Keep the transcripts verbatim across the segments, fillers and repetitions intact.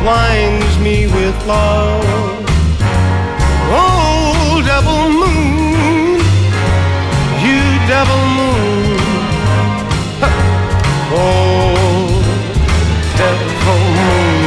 winds me with love. Oh, double moon, you double moon. Oh, double moon.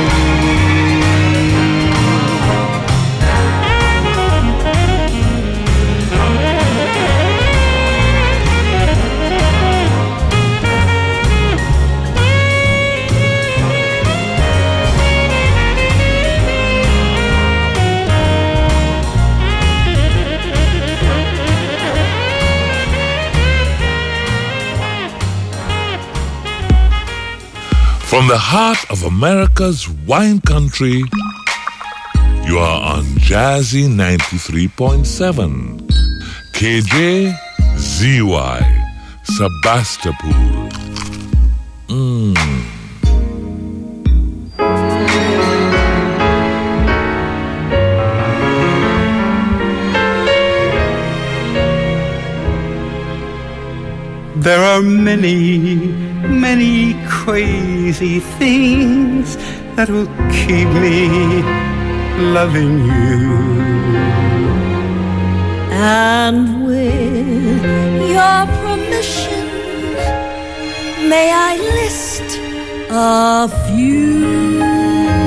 From the heart of America's wine country, you are on Jazzy ninety-three point seven. K J Z Y, Sebastopol. Mmm. There are many, many crazy things that will keep me loving you. And with your permission, may I list a few?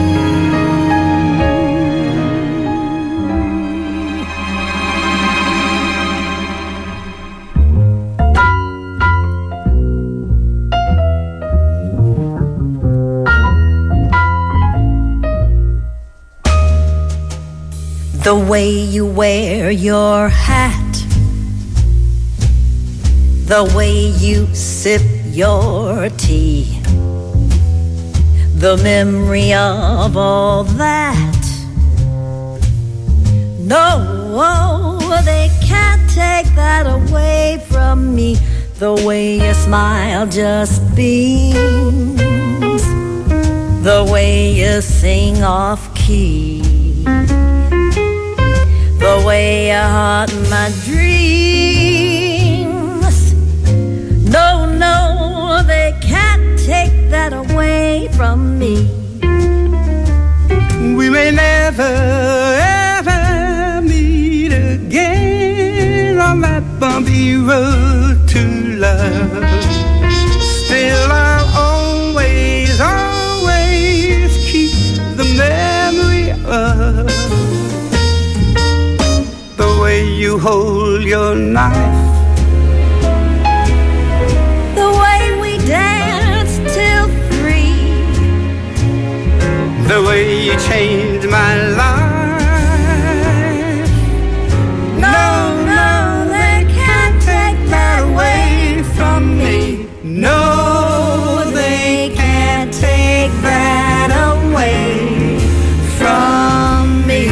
The way you wear your hat, the way you sip your tea, the memory of all that. No, they can't take that away from me. The way you smile just beams, the way you sing off key, the way you haunt my dreams. No, no, they can't take that away from me. We may never, ever meet again on that bumpy road to love. Still I'll always, always keep the memory of the way you hold your knife, the way we danced till three, the way you changed my life. No, no, they can't take that away from me. No, they can't take that away from me.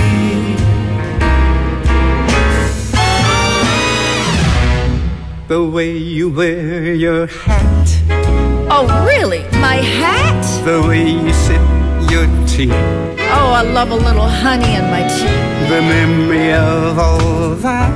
The way you wear your hat, oh really, my hat? the way you sip your tea, Oh, I love a little honey in my tea. the memory of all that.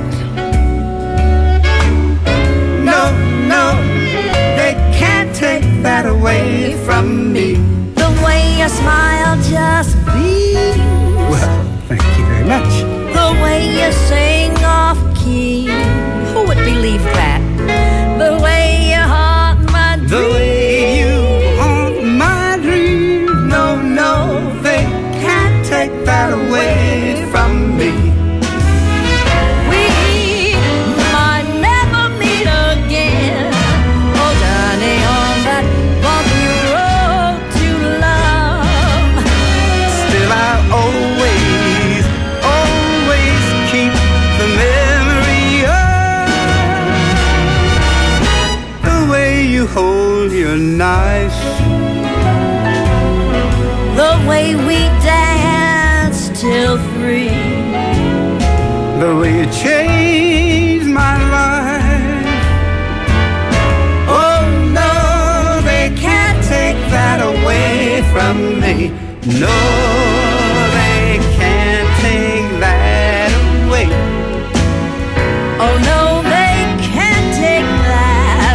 No, no, they can't take that away from me. The way your smile just beams, Well, thank you very much. the way you sing off key. Who would believe that? The way you haunt my dreams. The way you haunt my dreams. No, no, they can't take that away from me. We might never meet again. Oh, Johnny, on that bumpy road to love. Still I'll always, always keep the memory of the way you hold your knife, The way we danced till three, the way you changed my life. Oh no, they can't take that away from me. No, they can't take that away. oh no, they can't take that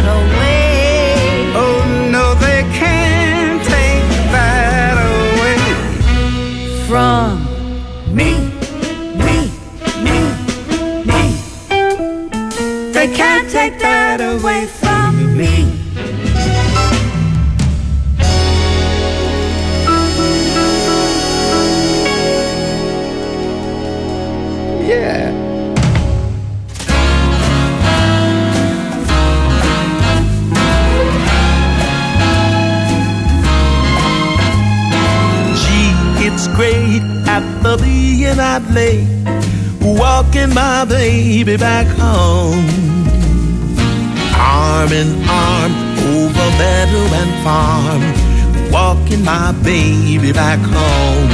away. Oh no, they can't take that away. They can't take that away from me. Yeah. Gee, it's great after being out late, walking my baby back home. Arm in arm over meadow and farm, walking my baby back home.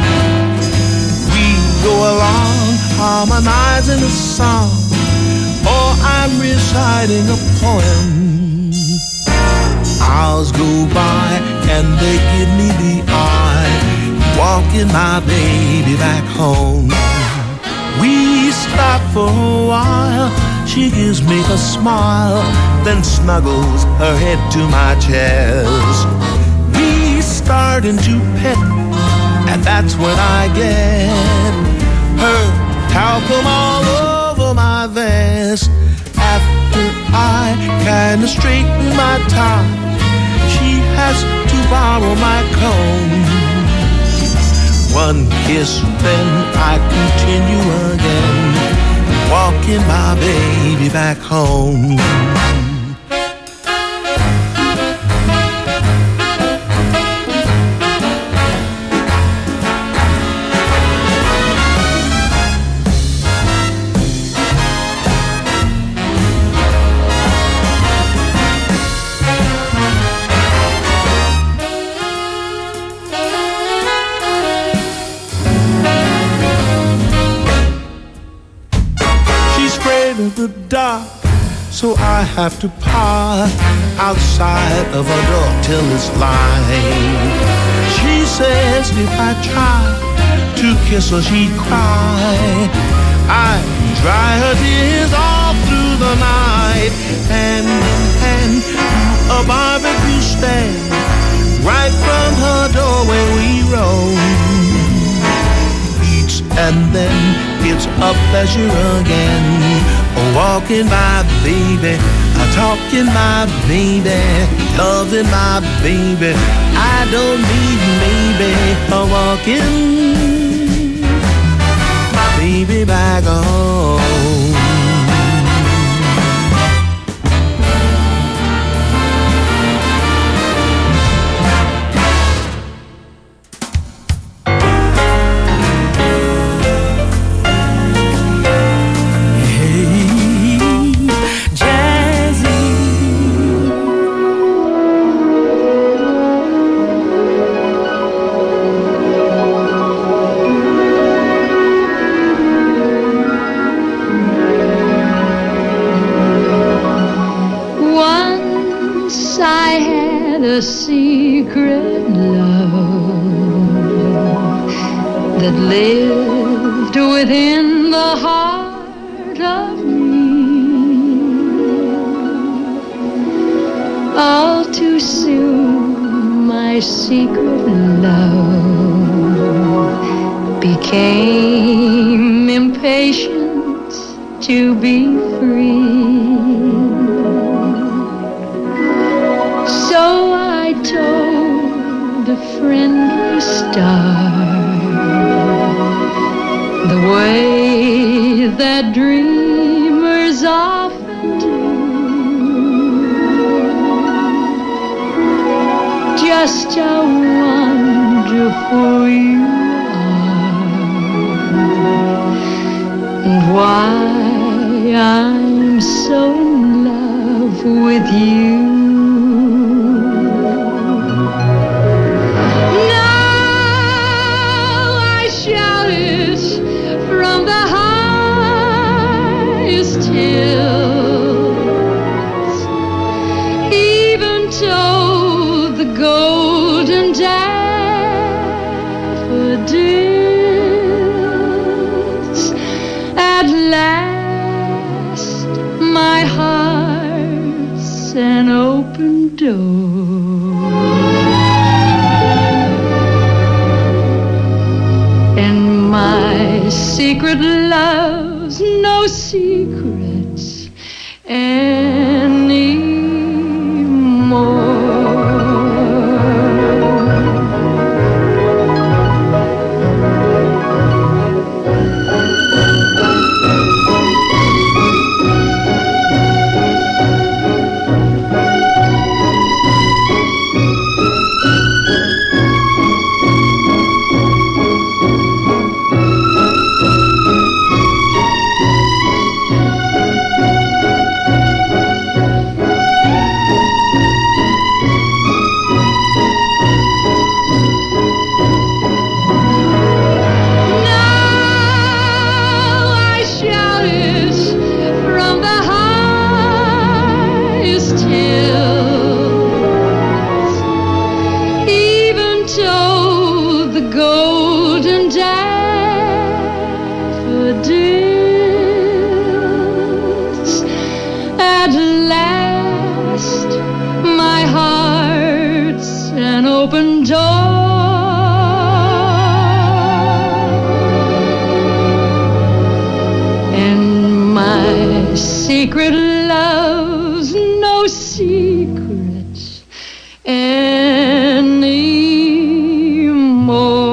We go along harmonizing a song, or I'm reciting a poem. Hours go by and they give me the eye, walking my baby back home. We stop for a while, she gives me a smile, then snuggles her head to my chest. We start into pet, and that's when I get her talcum all over my vest. After I kinda straighten my tie, she has to borrow my comb. One kiss, then I continue again, walking my baby back home. The dark, so I have to park outside of her door till it's light. She says if I try to kiss her, she'd cry. I dry her tears all through the night, hand in hand to a barbecue stand, right from her doorway we roam. Each and then it's a pleasure again, walking my baby, talking my baby, loving my baby. I don't need maybe, walking my baby back home. A secret love that lived within the heart of me. All too soon my secret love became impatient to be free. So I told a friendly star the way that dreamers often do. Just how wonderful you are, and why I'm so in love with you. An open door, and my secret love's no secrets. last, my heart's an open door. And my secret love's no secret anymore.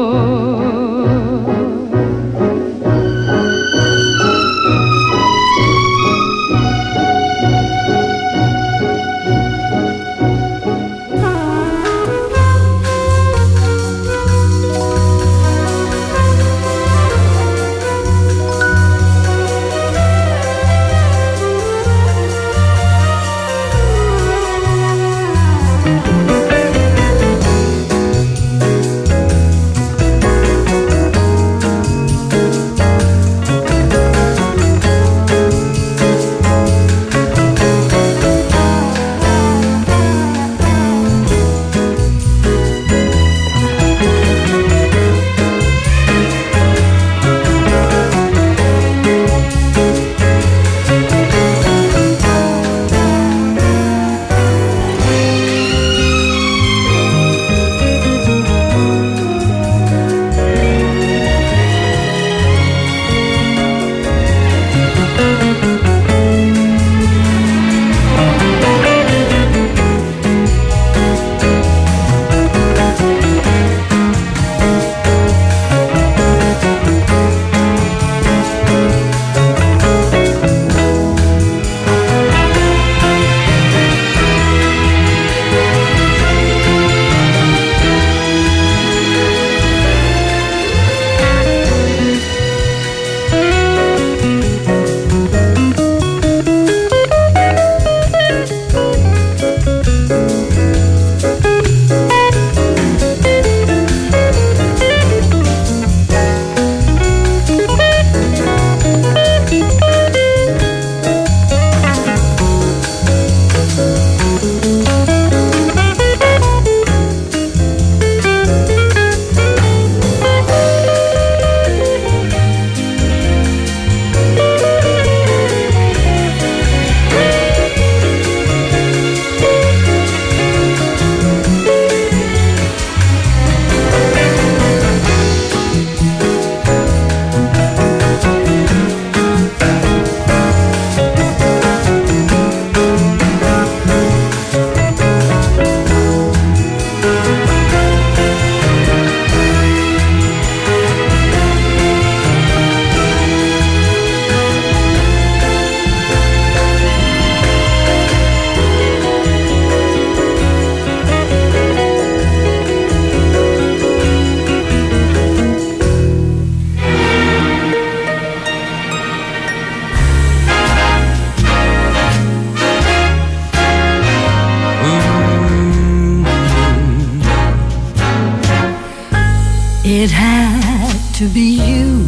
It had to be you,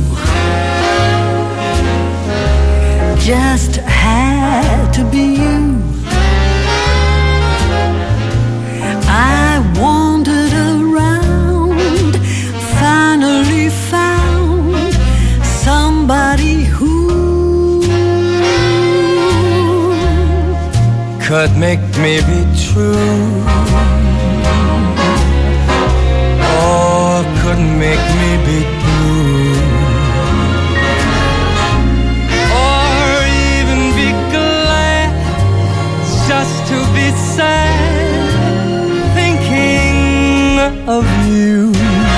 just had to be you. I wandered around, finally found somebody who could make me be true, or could make me be blue, or even be glad just to be sad, thinking of you.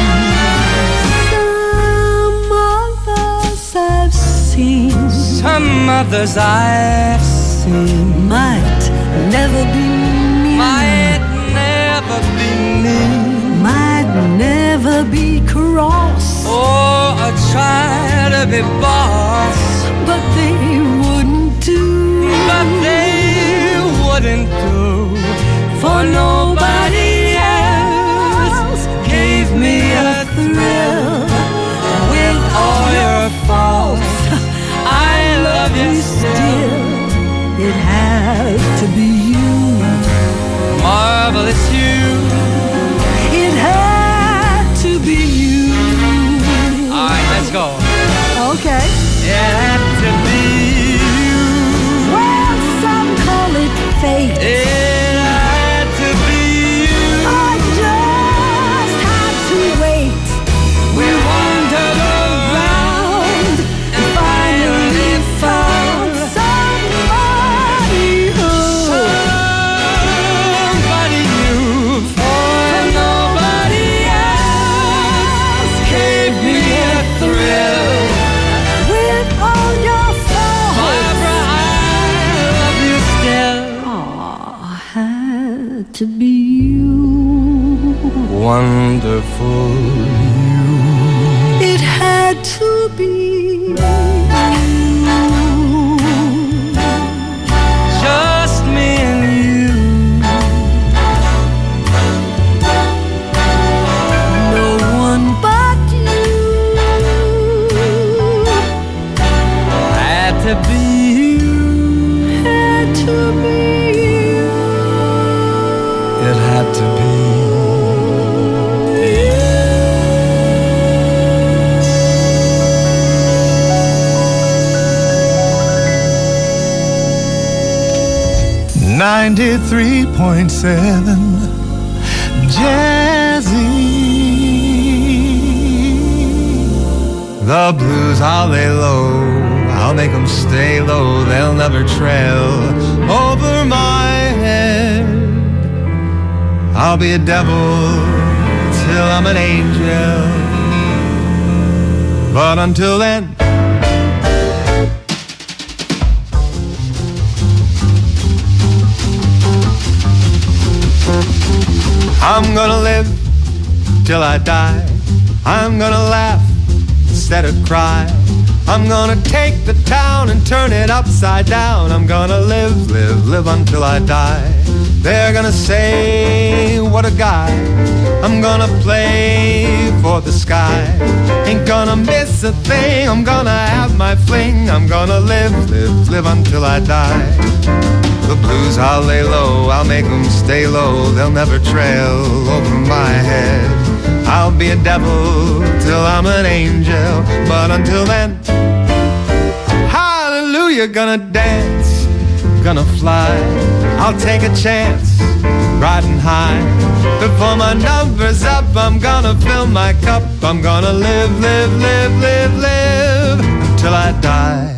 Some others I've seen, Some others I've seen might never be me, might never be me, might never be cross, or I try to be boss, but they wouldn't do, but they wouldn't do, for nobody else gave me a thrill. With all your faults, I love you still. It had to be you, Marvelous you. it had to be you. All right, let's go. Okay. It had to be you. Well, some to be you. Wonderful you. It had to be you. Just me and you. No one but you. Had to be you. Had to be you. It had to be. ninety-three point seven Jazzy. The blues, I'll lay low, I'll make them stay low, they'll never trail over my head. I'll be a devil till I'm an angel, but until then, I'm gonna live till I die. I'm gonna laugh instead of cry. I'm gonna take the town and turn it upside down. I'm gonna live, live, live until I die. They're gonna say, what a guy. I'm gonna play for the sky. Ain't gonna miss a thing. I'm gonna have my fling. I'm gonna live, live, live until I die. The blues, I'll lay low, I'll make them stay low, they'll never trail over my head. I'll be a devil till I'm an angel, but until then, hallelujah, gonna dance, gonna fly. I'll take a chance, riding high. Before my number's up, I'm gonna fill my cup. I'm gonna live, live, live, live, live until I die.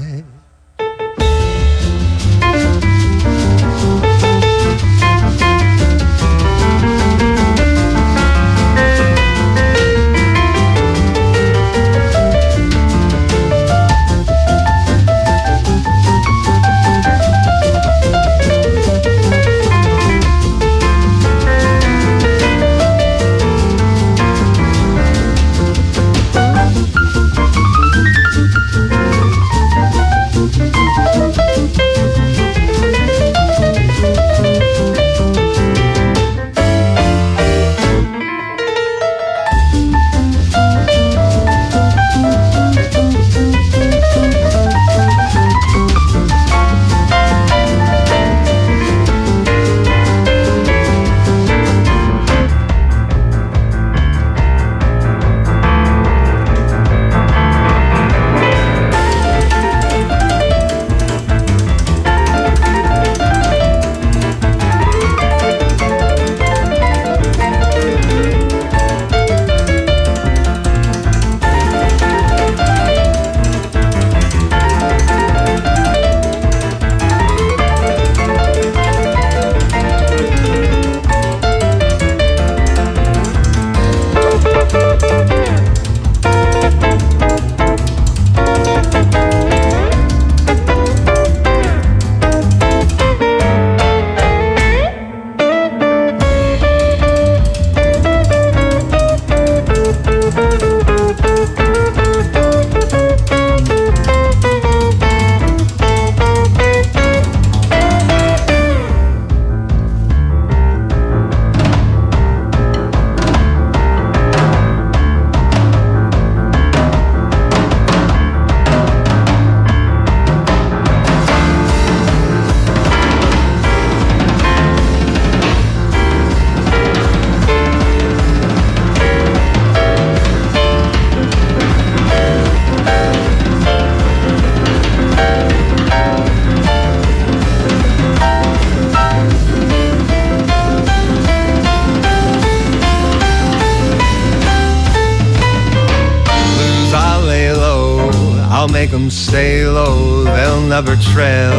make them stay low, they'll never trail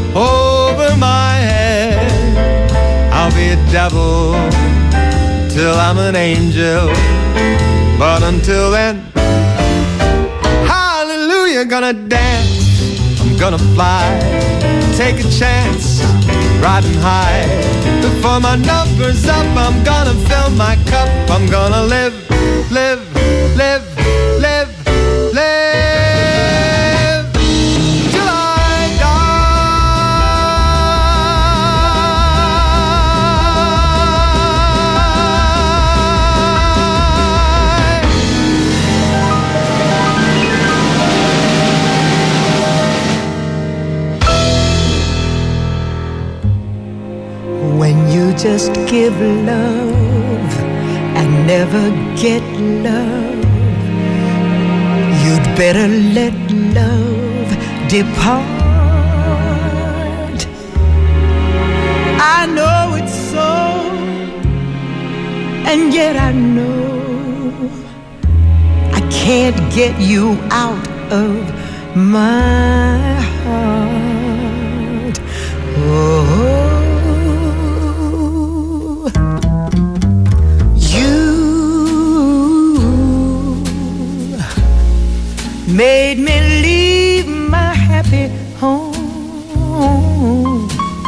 over my head. I'll be a devil till I'm an angel, but until then, hallelujah, gonna dance, I'm gonna fly, take a chance, riding high. Before my number's up, I'm gonna fill my cup. I'm gonna live, live, live, live, live till I just give love and never get love, you'd better let love depart. I know it's so, and yet I know I can't get you out of my heart. Oh, made me leave my happy home.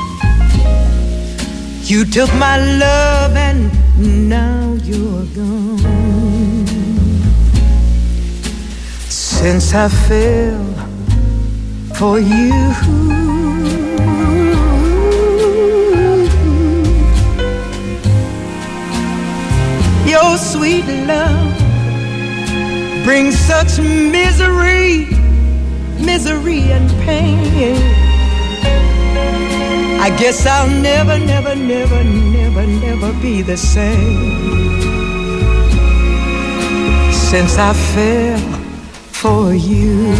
You took my love and now you're gone. Since I fell for you, your sweet love brings such misery, misery and pain. I guess I'll never, never, never, never, never be the same since I fell for you.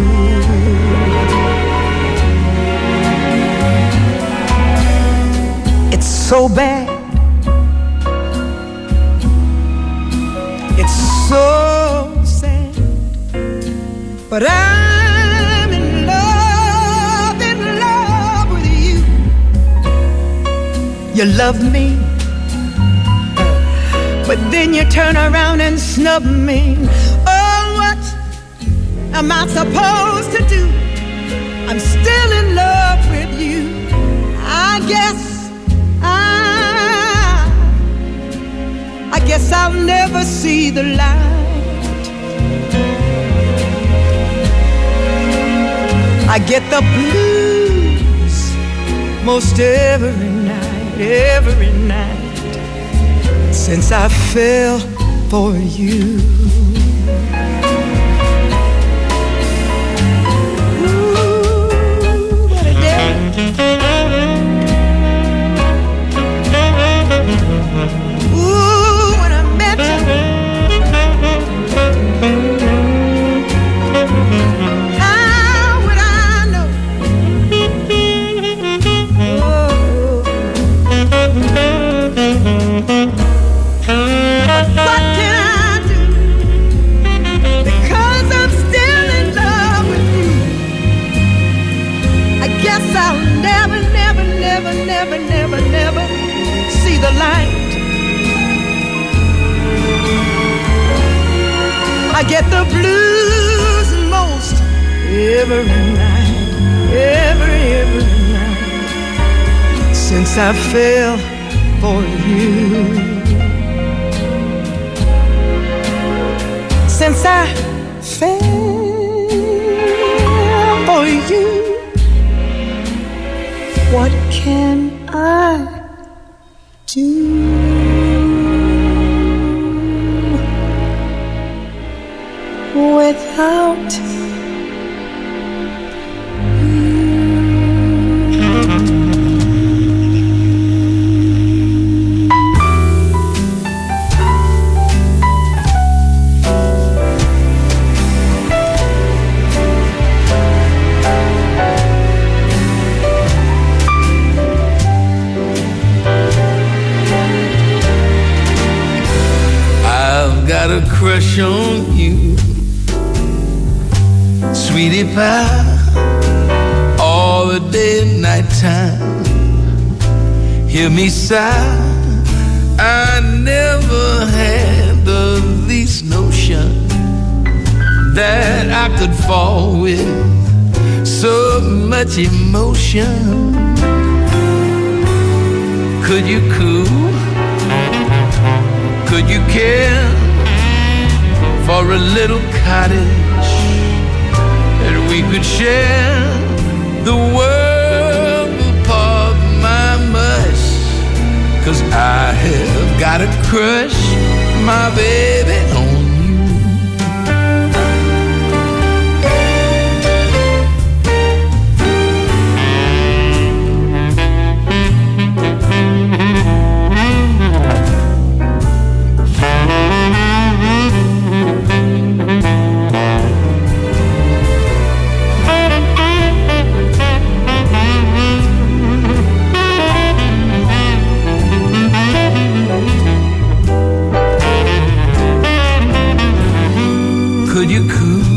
It's so bad. It's so but I'm in love, in love with you. You love me, but then you turn around and snub me. Oh, what am I supposed to do? I'm still in love with you. I guess I, I guess I'll never see the light. I get the blues most every night, every night since I fell for you. Ooh, what a day. Ooh, when I met you. What can I do? Because I'm still in love with you. I guess I'll never, never, never, never, never, never see the light. I get the blues most every night, every, every night since I fell for you. Since I fell for you, what can I do without you? Got a crush on you, sweetie pie, all the day and night time. Hear me sigh, I never had the least notion that I could fall with so much emotion. Could you cool? Could you care for a little cottage that we could share? The world will pardon my mush, 'cause I have got a crush, my baby, on Could you cool?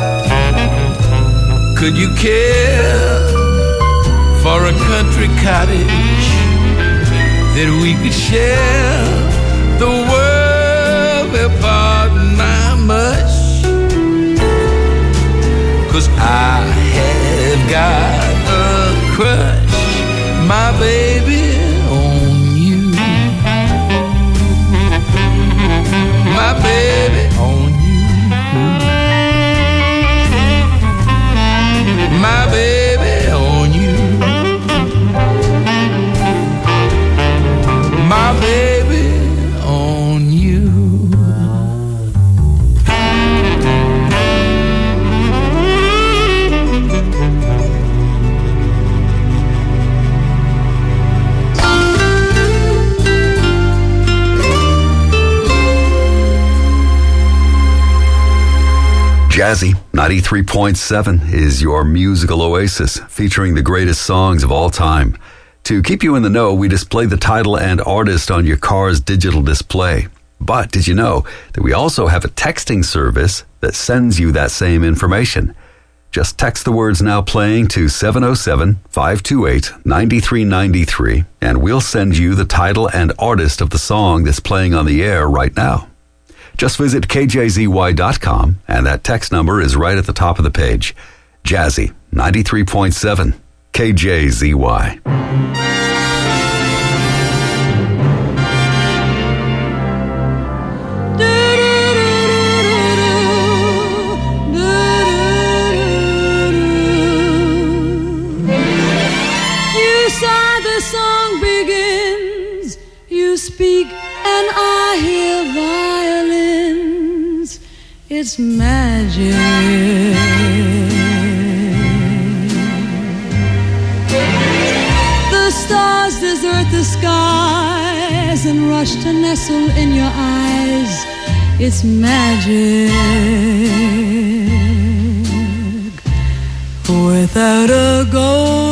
Could you care for a country cottage that we could share? The world will pardon my much, 'cause I have got a crush, my baby, on you. My baby on you. My baby on you. My baby on you. Jazzy ninety-three point seven is your musical oasis, featuring the greatest songs of all time. To keep you in the know, we display the title and artist on your car's digital display. But did you know that we also have a texting service that sends you that same information? Just text the words "now playing" to seven oh seven, five two eight, nine three nine three, and we'll send you the title and artist of the song that's playing on the air right now. Just visit K J Z Y dot com, and that text number is right at the top of the page. Jazzy ninety-three point seven, K J Z Y. You sigh, the song begins. You speak, and I hear violins. It's magic. The stars desert the skies and rush to nestle in your eyes. It's magic. Without a goal